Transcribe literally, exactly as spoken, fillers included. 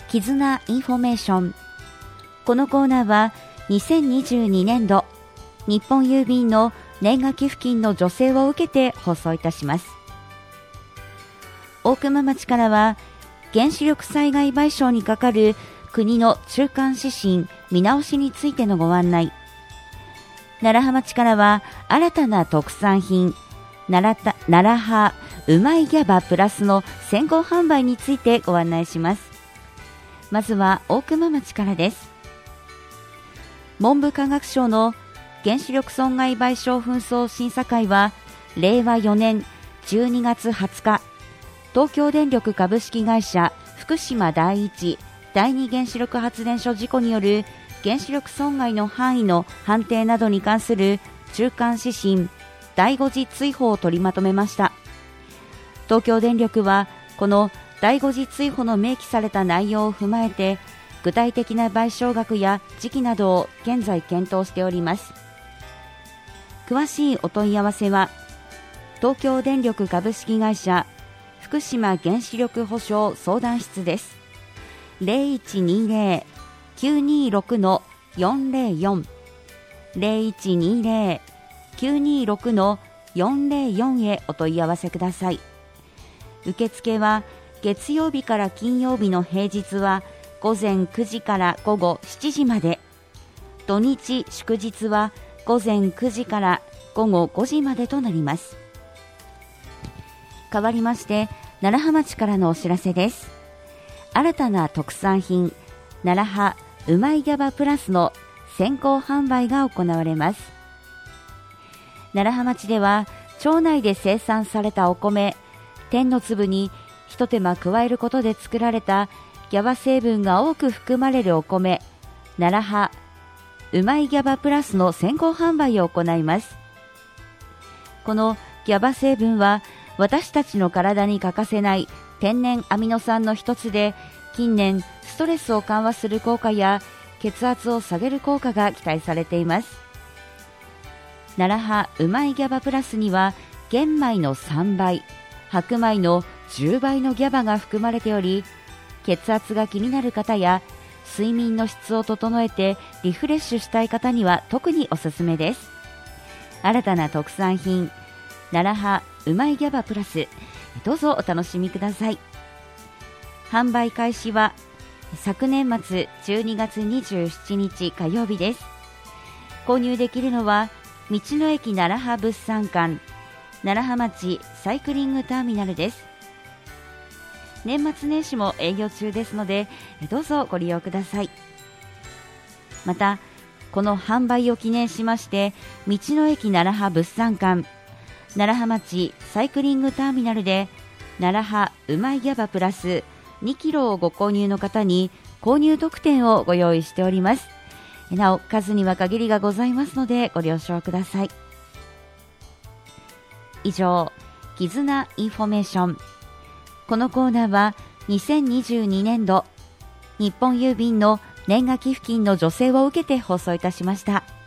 絆インフォメーション。このコーナーはにせんにじゅうにねんど日本郵便の年賀寄付金の助成を受けて放送いたします。大熊町からは原子力災害賠償にかかる国の中間指針見直しについてのご案内。楢葉町からは新たな特産品楢葉うまいギャバプラスの先行販売についてご案内します。まずは大熊町からです。文部科学省の原子力損害賠償紛争審査会はれいわよねんじゅうにがつはつか、東京電力株式会社福島第一第二原子力発電所事故による原子力損害の範囲の判定などに関する中間指針だいご次追放を取りまとめました。東京電力はこのだいご次追放の明記された内容を踏まえて具体的な賠償額や時期などを現在検討しております。詳しいお問い合わせは東京電力株式会社福島原子力保証相談室です。 ゼロいちにゼロ きゅうにろく よんゼロよん ゼロいちにゼロ きゅうにろく よんゼロよん へお問い合わせください。受付は月曜日から金曜日の平日はごぜんくじからごごしちじまで、土日祝日はごぜんくじからごごごじまでとなります。代わりまして楢葉町からのお知らせです。新たな特産品楢葉うまいギャバプラスの先行販売が行われます。楢葉町では町内で生産されたお米天の粒に一手間加えることで作られたギャバ成分が多く含まれるお米楢葉うまいギャバプラスの先行販売を行います。このギャバ成分は私たちの体に欠かせない天然アミノ酸の一つで、近年ストレスを緩和する効果や血圧を下げる効果が期待されています。楢葉うまいギャバプラスには玄米のさんばい、白米のじゅうばいのギャバが含まれており、血圧が気になる方や睡眠の質を整えてリフレッシュしたい方には特におすすめです。新たな特産品楢葉うまいギャバプラス、どうぞお楽しみください。販売開始は昨年末じゅうにがつにじゅうしちにち火曜日です。購入できるのは道の駅楢葉物産館楢葉町サイクリングターミナルです。年末年始も営業中ですのでどうぞご利用ください。またこの販売を記念しまして道の駅楢葉物産館楢葉町サイクリングターミナルで楢葉うまいギャバプラスにキロをご購入の方に購入特典をご用意しております。なお数には限りがございますのでご了承ください。以上、絆インフォメーション。このコーナーはにせんにじゅうにねんど日本郵便の年賀寄付金の助成を受けて放送いたしました。